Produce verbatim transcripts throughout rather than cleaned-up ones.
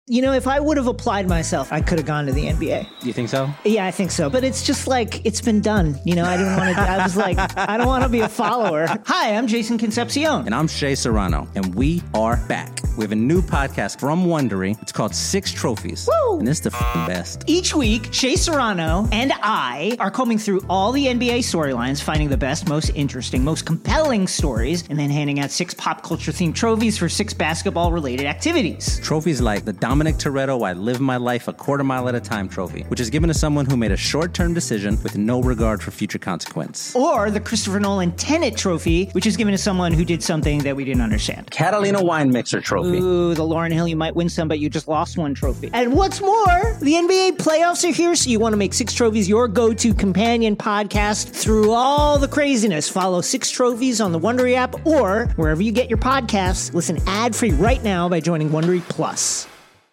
You know, if I would have applied myself, I could have gone to the N B A. You think so? Yeah, I think so. But it's just like, it's been done. You know, I didn't want to, I was like, I don't want to be a follower. Hi, I'm Jason Concepcion. And I'm Shea Serrano. And we are back. We have a new podcast from Wondery. It's called Six Trophies. Woo! And it's the f***ing best. Each week, Shea Serrano and I are combing through all the N B A storylines, finding the best, most interesting, most compelling stories, and then handing out six pop culture themed trophies for six basketball related activities. Trophies like the Dominic Toretto I Live My Life a Quarter Mile at a Time trophy, which is given to someone who made a short-term decision with no regard for future consequence. Or the Christopher Nolan Tenet trophy, which is given to someone who did something that we didn't understand. Catalina Wine Mixer trophy. Ooh, the Lauryn Hill, you might win some, but you just lost one trophy. And what's more, the N B A playoffs are here, so you want to make Six Trophies your go-to companion podcast through all the craziness. Follow Six Trophies on the Wondery app or wherever you get your podcasts. Listen ad-free right now by joining Wondery Plus.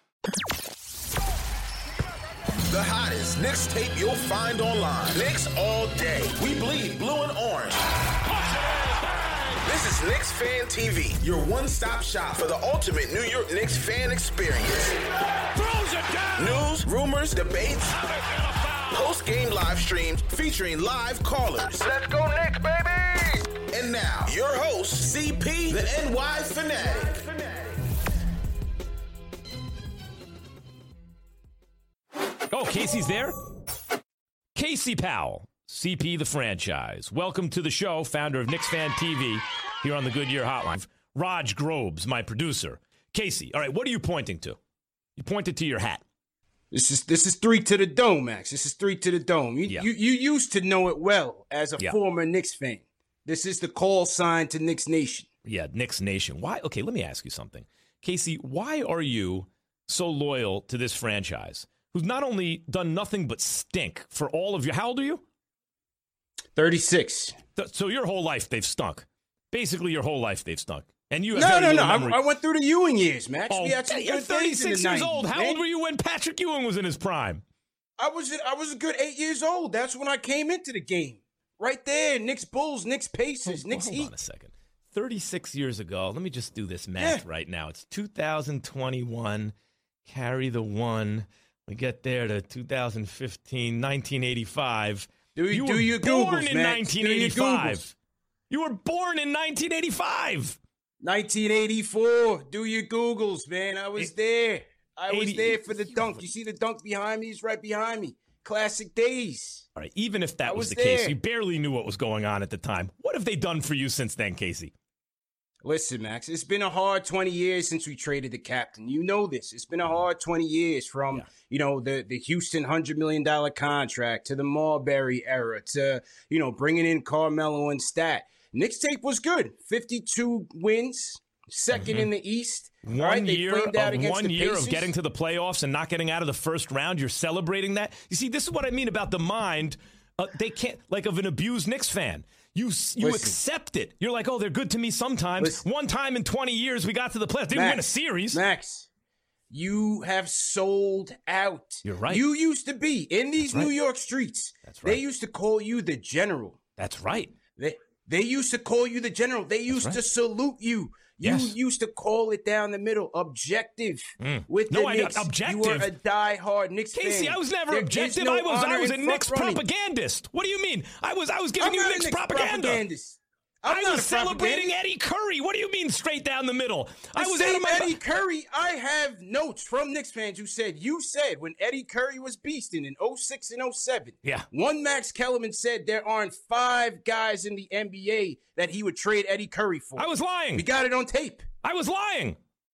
The hottest Knicks tape you'll find online. Knicks all day. We bleed blue and orange. This is Knicks Fan T V, your one-stop shop for the ultimate New York Knicks fan experience. Throws it down. News, rumors, debates, post-game live streams featuring live callers. Let's go Knicks, baby! And now, your host, C P, the N Y Fanatic. Oh, Casey's there? Casey Powell, C P the franchise. Welcome to the show, founder of Knicks Fan T V, here on the Goodyear Hotline. Raj Grobes, my producer. Casey, all right, what are you pointing to? You pointed to your hat. This is this is three to the dome, Max. This is three to the dome. You Yeah. you, you used to know it well as a Yeah. former Knicks fan. This is the call sign to Knicks Nation. Yeah, Knicks Nation. Why? Okay, let me ask you something. Casey, why are you so loyal to this franchise, who's not only done nothing but stink for all of you? How old are you? thirty-six. Th- So your whole life they've stunk. Basically, your whole life they've stunk. And you have No, very no, no. little memory. I, I went through the Ewing years, Max. Oh, we had some you're good days in the thirty-six years old. nineties, How man. old were you when Patrick Ewing was in his prime? I was I was a good eight years old. That's when I came into the game. Right there, Knicks Bulls, Knicks Pacers, Hold, Knicks hold Heat. on a second. thirty-six years ago. Let me just do this math Yeah. right now. It's two thousand twenty-one. Carry the one. We get there to two thousand fifteen, nineteen eighty-five. Do you, You do were your born Googles, in Max. Do your nineteen eighty-five. Googles. You were born in nineteen eighty-five. nineteen eighty-four. Do your Googles, man. I was It- there. I was eighty there for the you dunk. were- You see the dunk behind me? He's right behind me. Classic days. All right, even if that I was, was the case, there. you barely knew what was going on at the time. What have they done for you since then, Casey? Listen, Max, it's been a hard twenty years since we traded the captain. You know this. It's been a hard twenty years from, Yeah. you know, the, the Houston one hundred million dollars contract to the Marbury era to, you know, bringing in Carmelo and Stat. Knicks tape was good. fifty-two wins, second Mhm. in the East. One All right, they year, flamed out of, against one the year Pacers. of getting to the playoffs and not getting out of the first round. You're celebrating that. You see, this is what I mean about the mind. Uh, they can't, like, of an abused Knicks fan. You you Listen. accept it. You're like, oh, they're good to me sometimes. Listen. One time in twenty years, we got to the playoffs. They didn't Max, win a series. Max, you have sold out. You're right. You used to be in these That's New right. York streets. That's right. They used to call you the general. That's right. They they used to call you the general. They used right. to salute you. You Yes. used to call it down the middle, objective Mm. with No, the I- Knicks. objective? You were a diehard Knicks Casey, fan. I was never There is objective. no I was I honor was a in Knicks front running. propagandist. What do you mean? I was I was giving I'm you not a Knicks Knicks propaganda. propagandist. I'm I not was a celebrating propagandist. Eddie Curry. What do you mean straight down the middle? I The was same out of my Eddie Curry. I have notes from Knicks fans who said, you said when Eddie Curry was beasting in oh six and oh seven, Yeah. one Max Kellerman said there aren't five guys in the N B A that he would trade Eddie Curry for. I was lying. We got it on tape. I was lying.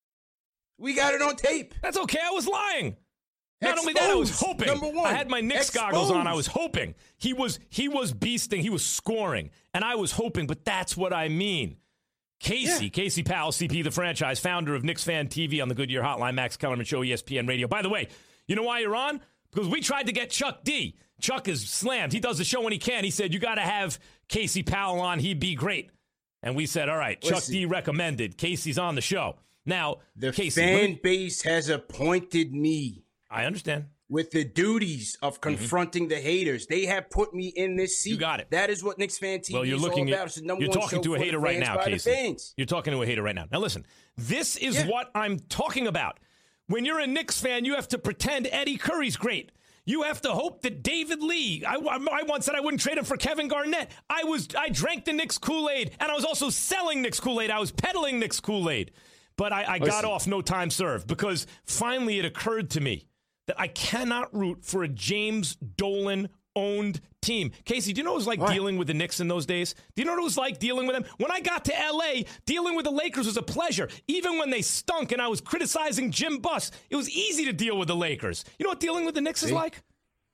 We got it on tape. That's okay. I was lying. Not only that, I was Exposed, hoping. number one. I had my Knicks goggles on. I was Exposed. hoping. He was he was beasting. He was scoring. And I was hoping, but that's what I mean. Casey, Yeah. Casey Powell, C P the franchise, founder of Knicks Fan T V on the Goodyear Hotline, Max Kellerman Show, E S P N Radio. By the way, you know why you're on? Because we tried to get Chuck D. Chuck is slammed. He does the show when he can. He said, you got to have Casey Powell on. He'd be great. And we said, all right, Chuck Listen. D recommended. Casey's on the show. Now, The Casey, let fan me- base has appointed me I understand. with the duties of confronting the haters. They have put me in this seat. You got it. That is what Knicks Fan T V Well, you're is looking all at about. It's the number you're one talking show to a for the hater right fans now, by the Casey. fans. You're talking to a hater right now. Now listen, this is Yeah. what I'm talking about. When you're a Knicks fan, you have to pretend Eddie Curry's great. You have to hope that David Lee, I, I once said I wouldn't trade him for Kevin Garnett. I was I drank the Knicks Kool-Aid, and I was also selling Knicks Kool-Aid. I was peddling Knicks Kool-Aid. But I, I got off no time served because finally it occurred to me that I cannot root for a James Dolan-owned team. Casey, do you know what it was like what? dealing with the Knicks in those days? Do you know what it was like dealing with them? When I got to L A, dealing with the Lakers was a pleasure. Even when they stunk and I was criticizing Jim Buss, it was easy to deal with the Lakers. You know what dealing with the Knicks See? is like?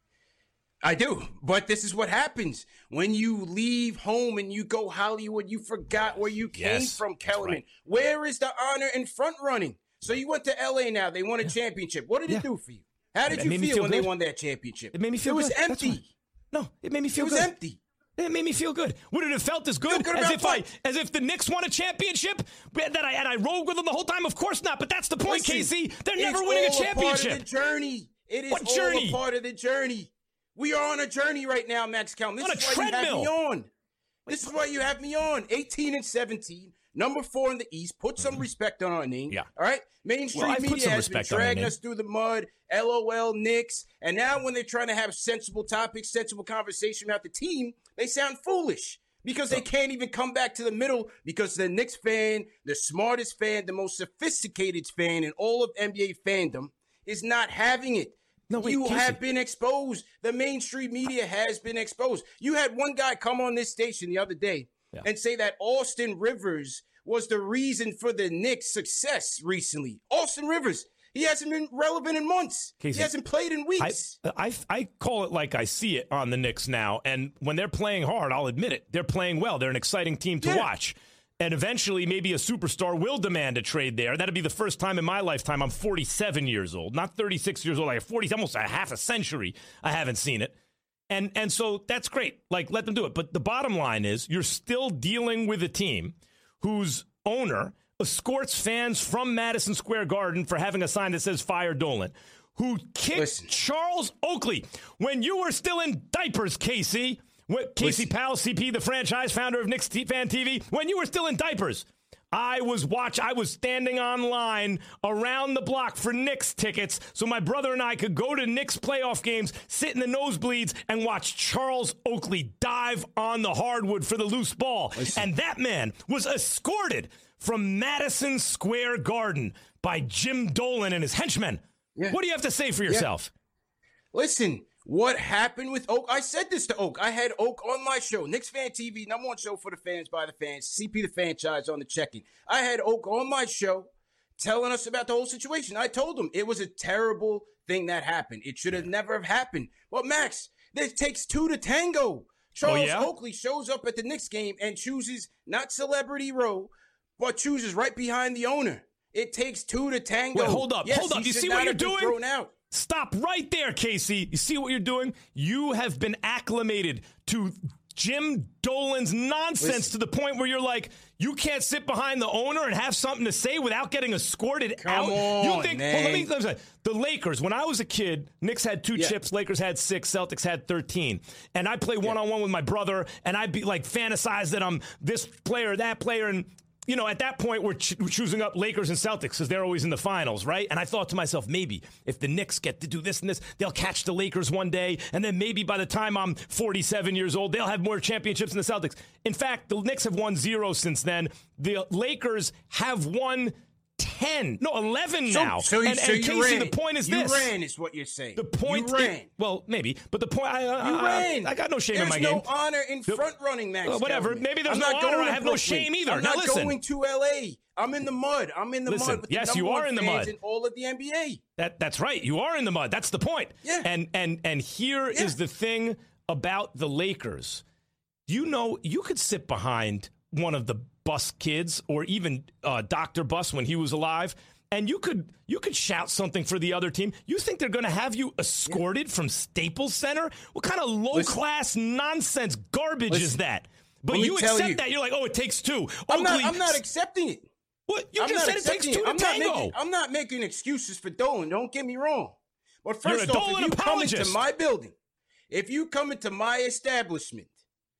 I do, but this is what happens. When you leave home and you go Hollywood, you forgot where you came yes, from, Kellerman. Right. Where is the honor in front running? So you went to L A now. They won a yeah. championship. What did yeah. it do for you? How did it you feel, feel when good. they won that championship? It made me feel good. It was good. empty. No, it made me feel good. It was good. empty. It made me feel good. Would it have felt as good, good as if fun. I, as if the Knicks won a championship? That I and I rode with them the whole time? Of course not. But that's the point, Listen, Casey. They're never winning a championship. It's all a part of the journey. It is what all journey? a part of the journey. We are on a journey right now, Max Kellerman. This on is a why treadmill. you have me on. This is why you have me on. eighteen and seventeen, number four in the East. Put some respect on our name. Yeah. All right? Mainstream well, media has been dragging us through the mud. L O L, Knicks. And now when they're trying to have sensible topics, sensible conversation about the team, they sound foolish because they can't even come back to the middle because the Knicks fan, the smartest fan, the most sophisticated fan in all of N B A fandom is not having it. No, wait, you Casey. have been exposed. The mainstream media has been exposed. You had one guy come on this station the other day yeah. and say that Austin Rivers was the reason for the Knicks' success recently. Austin Rivers, he hasn't been relevant in months. Casey, he hasn't played in weeks. I, I I call it like I see it on the Knicks now, and when they're playing hard, I'll admit it. They're playing well. They're an exciting team to yeah. watch. And eventually, maybe a superstar will demand a trade there. That'll be the first time in my lifetime. I'm forty-seven years old, not thirty-six years old. Like forty, almost a half a century. I haven't seen it. And and so that's great. Like, let them do it. But the bottom line is you're still dealing with a team whose owner escorts fans from Madison Square Garden for having a sign that says Fire Dolan, who kicked Listen. Charles Oakley when you were still in diapers, Casey. What, Casey Listen. Powell, C P, the franchise founder of Knicks Fan T V, when you were still in diapers, I was watch. I was standing online around the block for Knicks tickets so my brother and I could go to Knicks playoff games, sit in the nosebleeds, and watch Charles Oakley dive on the hardwood for the loose ball. Listen. And that man was escorted from Madison Square Garden by Jim Dolan and his henchmen. Yeah. What do you have to say for yourself? Yeah. Listen. What happened with Oak? I said this to Oak. I had Oak on my show, Knicks Fan T V, number one show for the fans, by the fans, C P the franchise on the check-in. I had Oak on my show telling us about the whole situation. I told him it was a terrible thing that happened. It should have never have happened. But, Max, it takes two to tango. Charles oh, yeah? Oakley shows up at the Knicks game and chooses not Celebrity Row, but chooses right behind the owner. It takes two to tango. Wait, hold up, yes, hold up. You see what you're doing? Thrown out. Stop right there, Casey. You see what you're doing? You have been acclimated to Jim Dolan's nonsense Listen. to the point where you're like, you can't sit behind the owner and have something to say without getting escorted Come out. On, you think? man. Well, let me, let me say, the Lakers. When I was a kid, Knicks had two yeah. chips. Lakers had six. Celtics had thirteen. And I play one on one with my brother, and I'd be like fantasize that I'm this player, that player, and. You know, at that point, we're, ch- we're choosing up Lakers and Celtics because they're always in the finals, right? And I thought to myself, maybe if the Knicks get to do this and this, they'll catch the Lakers one day. And then maybe by the time I'm forty-seven years old, they'll have more championships than the Celtics. In fact, the Knicks have won zero since then. The Lakers have won ten, no, eleven so, now. So, you, and, so and you Casey, ran. the point is you this. You ran is what you're saying. The point you ran. Is, well, maybe. But the point, I, I, you I, ran. I got no shame there's in my no game. There's no honor in front running, Max. Uh, whatever. Kellerman. Maybe there's I'm no not honor. going I have Brooklyn. no shame either. I'm now not listen. going to L A. I'm in the mud. I'm in the listen, mud with yes, the you number are one in the fans mud. in all of the N B A. That that's right. You are in the mud. That's the point. Yeah. And and and here yeah. is the thing about the Lakers. You know, you could sit behind one of the Buss kids or even uh, Doctor Buss when he was alive, and you could you could shout something for the other team. You think they're going to have you escorted yeah. from Staples Center? What kind of low Listen. class nonsense garbage Listen. is that? But Let you accept you. that. You're like, oh, it takes two. I'm, Oakley, not, I'm not accepting it. What? You I'm just said it takes two to I'm tango. Not making, I'm not making excuses for Dolan. Don't get me wrong. But first You're a off, Dolan if you apologist. come into my building, if you come into my establishment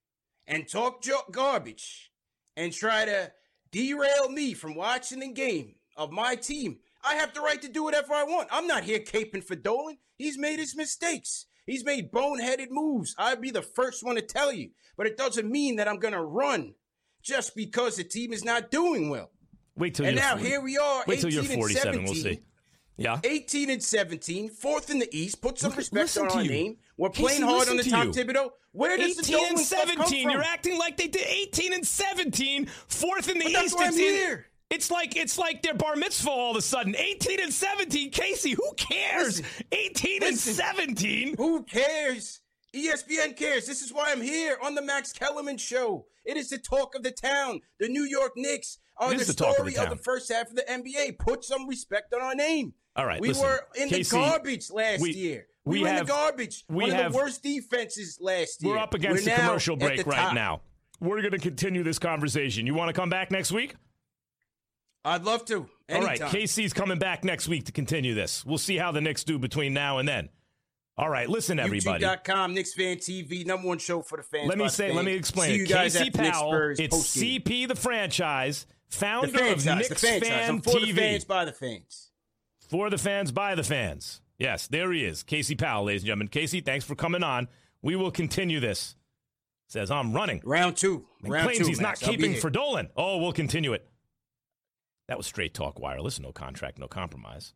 and talk jo- garbage and try to derail me from watching the game of my team, I have the right to do whatever I want. I'm not here caping for Dolan. He's made his mistakes. He's made boneheaded moves. I'd be the first one to tell you. But it doesn't mean that I'm going to run just because the team is not doing well. Wait till and you're now forty. Here we are. Wait till you're forty-seven. We'll see. Yeah. eighteen and seventeen, fourth in the East. Put some Look, respect on our you. name. We're Casey, playing hard on the top, you. Thibodeau. Where does the eighteen and stuff come seventeen. from? You're acting like they did eighteen and seventeen, fourth in the but East. That's why I'm it's, here. It's like it's like their bar mitzvah all of a sudden. eighteen and seventeen. Casey, who cares? Listen, eighteen listen, and seventeen. Who cares? E S P N cares. This is why I'm here on the Max Kellerman Show. It is the talk of the town. The New York Knicks are the, the story story of of the, the first half of the N B A. Put some respect on our name. All right, we listen, were in Casey, the garbage last we, year. We, we were have, in the garbage. We One have, of the worst defenses last year. We're up against we're the commercial break the right top. now. We're going to continue this conversation. You want to come back next week? I'd love to. Anytime. All right, Casey's coming back next week to continue this. We'll see how the Knicks do between now and then. All right, listen, everybody. YouTube dot com, Knicks Fan T V, number one show for the fans. Let me by say, fans. let me explain See it. you guys Casey after Knicks Powell, Spurs it's post-game. C P the franchise, founder the franchise, of Knicks the franchise. Fan I'm for T V. the fans by the fans. For the fans, by the fans. Yes, there he is. Casey Powell, ladies and gentlemen. Casey, thanks for coming on. We will continue this. Says, I'm running. Round two. And Round claims two, he's Max. not I'll be keeping here. for Dolan. Oh, we'll continue it. That was Straight Talk Wireless. No contract, no compromise.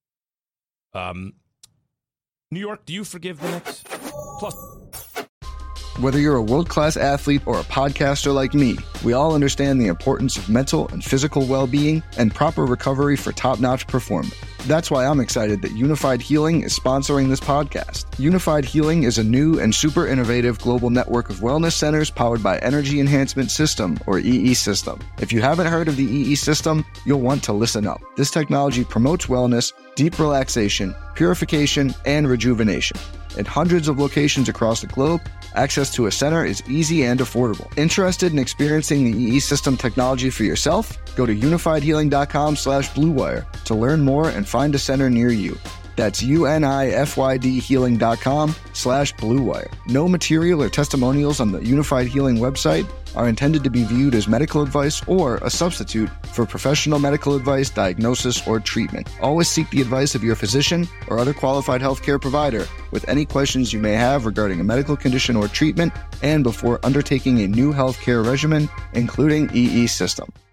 Um, New York, do you forgive the Knicks? Plus... Whether you're a world-class athlete or a podcaster like me, we all understand the importance of mental and physical well-being and proper recovery for top-notch performance. That's why I'm excited that Unified Healing is sponsoring this podcast. Unified Healing is a new and super innovative global network of wellness centers powered by Energy Enhancement System, or E E System. If you haven't heard of the E E System, you'll want to listen up. This technology promotes wellness, deep relaxation, purification, and rejuvenation. At hundreds of locations across the globe, access to a center is easy and affordable. Interested in experiencing the E E System technology for yourself? Go to unified healing dot com slash blue wire to learn more and find a center near you. That's unified healing dot com slash blue wire. No material or testimonials on the Unified Healing website are intended to be viewed as medical advice or a substitute for professional medical advice, diagnosis, or treatment. Always seek the advice of your physician or other qualified healthcare provider with any questions you may have regarding a medical condition or treatment and before undertaking a new healthcare regimen, including E E System.